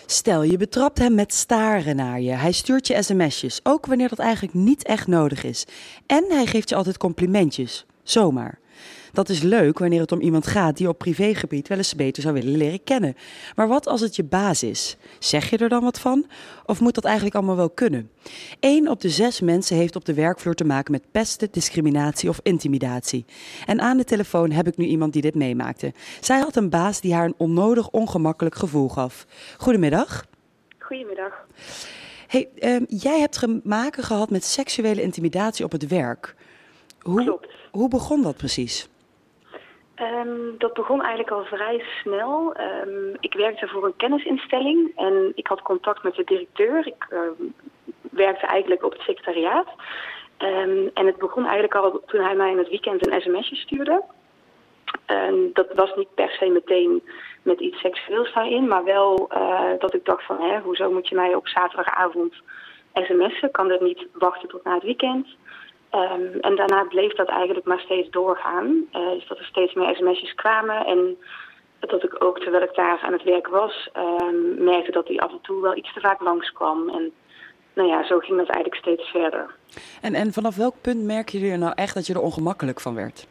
Stel, je betrapt hem met staren naar je. Hij stuurt je sms'jes, ook wanneer dat eigenlijk niet echt nodig is. En hij geeft je altijd complimentjes, zomaar. Dat is leuk wanneer het om iemand gaat die op privégebied wel eens beter zou willen leren kennen. Maar wat als het je baas is? Zeg je er dan wat van? Of moet dat eigenlijk allemaal wel kunnen? 1 op de 6 mensen heeft op de werkvloer te maken met pesten, discriminatie of intimidatie. En aan de telefoon heb ik nu iemand die dit meemaakte. Zij had een baas die haar een onnodig ongemakkelijk gevoel gaf. Goedemiddag. Goedemiddag. Hey, jij hebt te maken gehad met seksuele intimidatie op het werk. Klopt. Hoe begon dat precies? Dat begon eigenlijk al vrij snel. Ik werkte voor een kennisinstelling en ik had contact met de directeur. Ik werkte eigenlijk op het secretariaat. En het begon eigenlijk al toen hij mij in het weekend een sms'je stuurde. Dat was niet per se meteen met iets seksueels daarin, maar wel dat ik dacht van, hoezo moet je mij op zaterdagavond sms'en? Kan dat niet wachten tot na het weekend? En daarna bleef dat eigenlijk maar steeds doorgaan. Dus dat er steeds meer sms'jes kwamen. En dat ik ook, terwijl ik daar aan het werk was, merkte dat hij af en toe wel iets te vaak langskwam. En nou ja, zo ging dat eigenlijk steeds verder. En vanaf welk punt merk je nou echt dat je er ongemakkelijk van werd?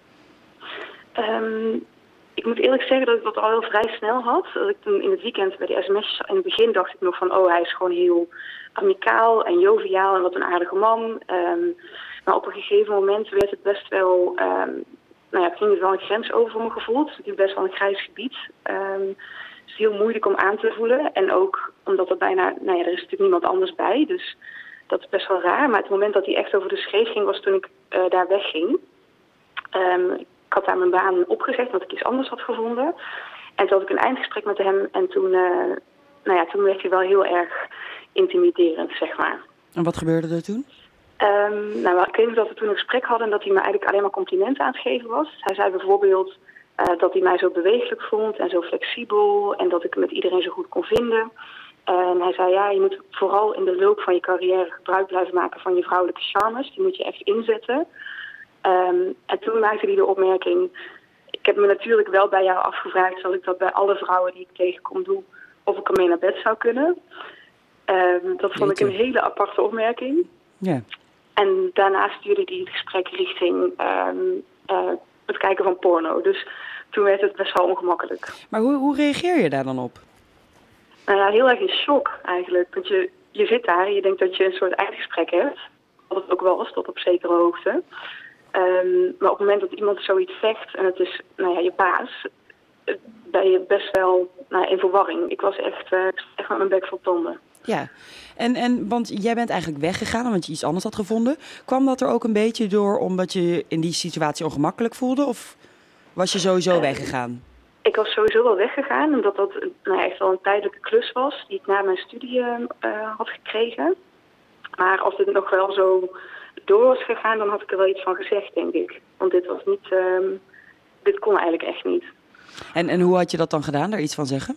Ik moet eerlijk zeggen dat ik dat al heel vrij snel had. Dat ik toen in het weekend bij die sms'jes, in het begin dacht ik nog van, hij is gewoon heel amicaal en joviaal en wat een aardige man. Maar op een gegeven moment werd het best wel, ging het wel een grens over voor mijn gevoel. Het is natuurlijk best wel een grijs gebied. Het is heel moeilijk om aan te voelen. En ook omdat er bijna, er is natuurlijk niemand anders bij. Dus dat is best wel raar. Maar het moment dat hij echt over de scheef ging, was toen ik daar wegging. Ik had daar mijn baan opgezegd, omdat ik iets anders had gevonden. En toen had ik een eindgesprek met hem. En toen werd hij wel heel erg intimiderend, zeg maar. En wat gebeurde er toen? Ik weet nog dat we toen een gesprek hadden en dat hij me eigenlijk alleen maar complimenten aan het geven was. Hij zei bijvoorbeeld dat hij mij zo bewegelijk vond en zo flexibel en dat ik met iedereen zo goed kon vinden. En hij zei, je moet vooral in de loop van je carrière gebruik blijven maken van je vrouwelijke charmes. Die moet je echt inzetten. En toen maakte hij de opmerking, ik heb me natuurlijk wel bij jou afgevraagd, zoals ik dat bij alle vrouwen die ik tegenkom doe, of ik ermee naar bed zou kunnen. Dat vond ik een hele aparte opmerking. Ja. En daarna stuurde hij het gesprek richting het kijken van porno. Dus toen werd het best wel ongemakkelijk. Maar hoe reageer je daar dan op? Heel erg in shock eigenlijk. Want je zit daar en je denkt dat je een soort eindgesprek hebt. Wat het ook wel was, tot op zekere hoogte. Maar op het moment dat iemand zoiets zegt en het is je baas, ben je best wel in verwarring. Ik was echt met mijn bek vol tanden. Ja, want jij bent eigenlijk weggegaan omdat je iets anders had gevonden. Kwam dat er ook een beetje door omdat je je in die situatie ongemakkelijk voelde? Of was je sowieso weggegaan? Ik was sowieso wel weggegaan, omdat dat echt wel een tijdelijke klus was die ik na mijn studie had gekregen. Maar als het nog wel zo door was gegaan, dan had ik er wel iets van gezegd, denk ik. Want dit was niet, dit kon eigenlijk echt niet. En hoe had je dat dan gedaan, daar iets van zeggen?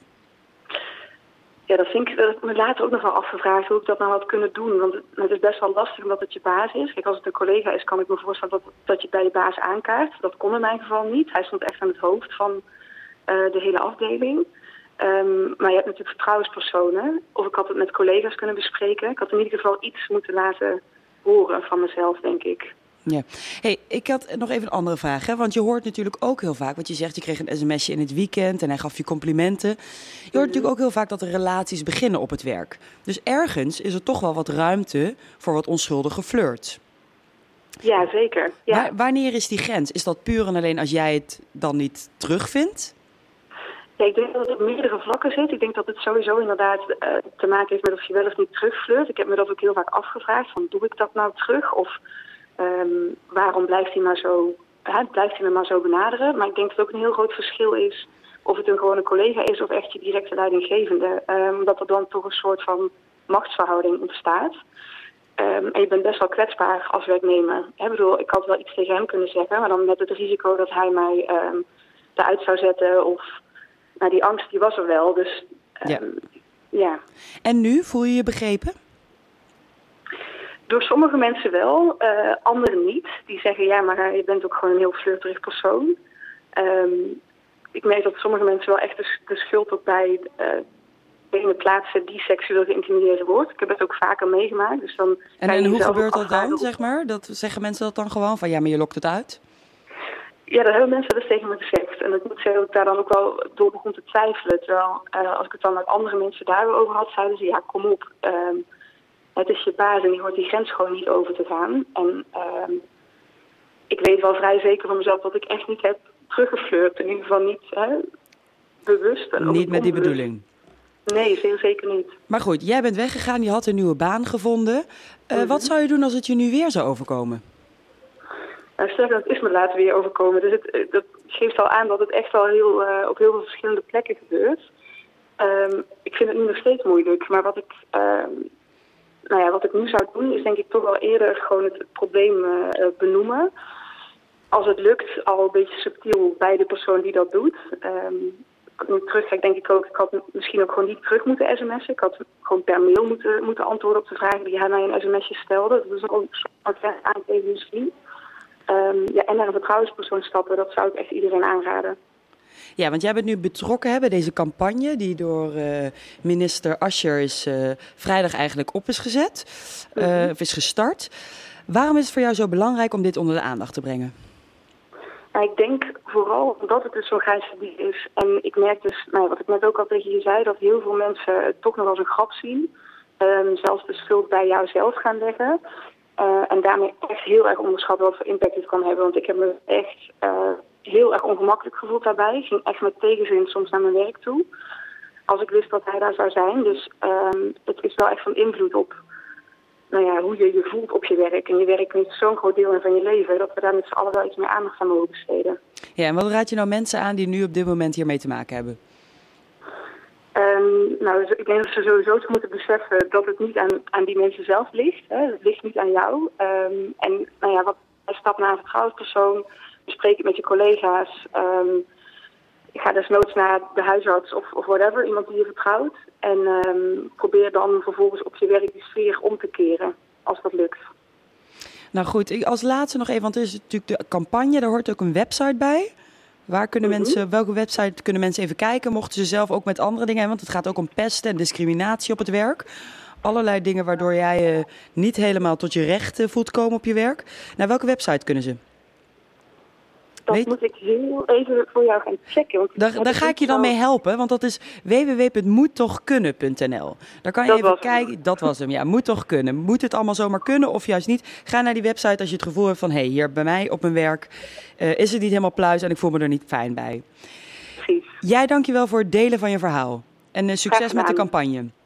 Ja, dat vind ik me later ook nog wel afgevraagd hoe ik dat nou had kunnen doen. Want het is best wel lastig omdat het je baas is. Kijk, als het een collega is, kan ik me voorstellen dat je bij je baas aankaart. Dat kon in mijn geval niet. Hij stond echt aan het hoofd van de hele afdeling. Maar je hebt natuurlijk vertrouwenspersonen. Of ik had het met collega's kunnen bespreken. Ik had in ieder geval iets moeten laten horen van mezelf, denk ik. Ja. Hey, ik had nog even een andere vraag. Hè? Want je hoort natuurlijk ook heel vaak, wat je zegt, je kreeg een sms'je in het weekend en hij gaf je complimenten. Je hoort natuurlijk ook heel vaak dat er relaties beginnen op het werk. Dus ergens is er toch wel wat ruimte voor wat onschuldige flirt. Ja, zeker. Ja. Wanneer is die grens? Is dat puur en alleen als jij het dan niet terugvindt? Ja, ik denk dat het op meerdere vlakken zit. Ik denk dat het sowieso inderdaad te maken heeft met of je wel of niet terugflirt. Ik heb me dat ook heel vaak afgevraagd, van doe ik dat nou terug? Of waarom blijft hij me maar zo benaderen? Maar ik denk dat het ook een heel groot verschil is of het een gewone collega is of echt je directe leidinggevende. Omdat er dan toch een soort van machtsverhouding ontstaat. En je bent best wel kwetsbaar als werknemer. Ik had wel iets tegen hem kunnen zeggen, maar dan met het risico dat hij mij eruit zou zetten. Of die angst die was er wel. Dus ja. En nu, voel je je begrepen? Door sommige mensen wel, anderen niet. Die zeggen, ja, maar je bent ook gewoon een heel flirterig persoon. Ik merk dat sommige mensen wel echt de schuld ook bij degene dingen plaatsen die seksueel geïntimideerd wordt. Ik heb dat ook vaker meegemaakt. Dus dan en hoe gebeurt dat dan, zeg maar? Zeggen mensen dat dan gewoon van, ja, maar je lokt het uit? Ja, dat hebben mensen dus tegen me gezegd. En ik moet zeggen dat ik daar dan ook wel door begon te twijfelen. Terwijl als ik het dan met andere mensen daarover had, zeiden ze, ja, kom op. Het is je baas en je hoort die grens gewoon niet over te gaan. En ik weet wel vrij zeker van mezelf dat ik echt niet heb teruggeflirt. In ieder geval niet bewust. En niet met die bedoeling? Nee, heel zeker niet. Maar goed, jij bent weggegaan, je had een nieuwe baan gevonden. Wat zou je doen als het je nu weer zou overkomen? Dat is me later weer overkomen. Dus dat geeft al aan dat het echt wel op heel veel verschillende plekken gebeurt. Ik vind het nu nog steeds moeilijk. Maar wat ik nu zou doen is denk ik toch wel eerder gewoon het probleem benoemen. Als het lukt, al een beetje subtiel bij de persoon die dat doet. Als ik nu terugkijk, denk ik ook, ik had misschien ook gewoon niet terug moeten sms'en. Ik had gewoon per mail moeten antwoorden op de vragen die hij mij in sms'jes stelde. Dat is ook een soort aangegeven misschien. En naar een vertrouwenspersoon stappen, dat zou ik echt iedereen aanraden. Ja, want jij bent nu betrokken bij deze campagne die door minister Ascher is vrijdag eigenlijk op is gezet. Of is gestart. Waarom is het voor jou zo belangrijk om dit onder de aandacht te brengen? Nou, ik denk vooral omdat het dus zo'n grijs gebied is. En ik merk dus, wat ik net ook al tegen je zei, dat heel veel mensen het toch nog als een grap zien. Zelfs de schuld bij jou zelf gaan leggen. En daarmee echt heel erg onderschatten wat voor impact het kan hebben. Want ik heb me echt heel erg ongemakkelijk gevoeld daarbij. Ik ging echt met tegenzin soms naar mijn werk toe. Als ik wist dat hij daar zou zijn. Dus het is wel echt van invloed op hoe je je voelt op je werk. En je werk is zo'n groot deel van je leven. Dat we daar met z'n allen wel iets meer aandacht aan mogen besteden. Ja, en wat raad je nou mensen aan die nu op dit moment hiermee te maken hebben? Dus ik denk dat ze sowieso moeten beseffen dat het niet aan die mensen zelf ligt. Hè. Het ligt niet aan jou. Wat stap naar een vertrouwenspersoon, bespreek het met je collega's. Ga desnoods naar de huisarts of whatever, iemand die je vertrouwt. En probeer dan vervolgens op je werk die sfeer om te keren, als dat lukt. Nou goed, als laatste nog even, want er is natuurlijk de campagne, daar hoort ook een website bij. Waar kunnen welke website kunnen mensen even kijken? Mochten ze zelf ook met andere dingen, want het gaat ook om pesten en discriminatie op het werk. Allerlei dingen waardoor jij niet helemaal tot je recht voelt komen op je werk. Naar welke website kunnen ze? Dat moet ik heel even voor jou gaan checken. Daar ga ik je dan mee helpen, want dat is www.moettochkunnen.nl. Daar kan je even kijken. Dat was hem, ja. Moet toch kunnen. Moet het allemaal zomaar kunnen of juist niet? Ga naar die website als je het gevoel hebt van, hier bij mij op mijn werk is het niet helemaal pluis en ik voel me er niet fijn bij. Precies. Jij dankjewel voor het delen van je verhaal. En succes met de campagne.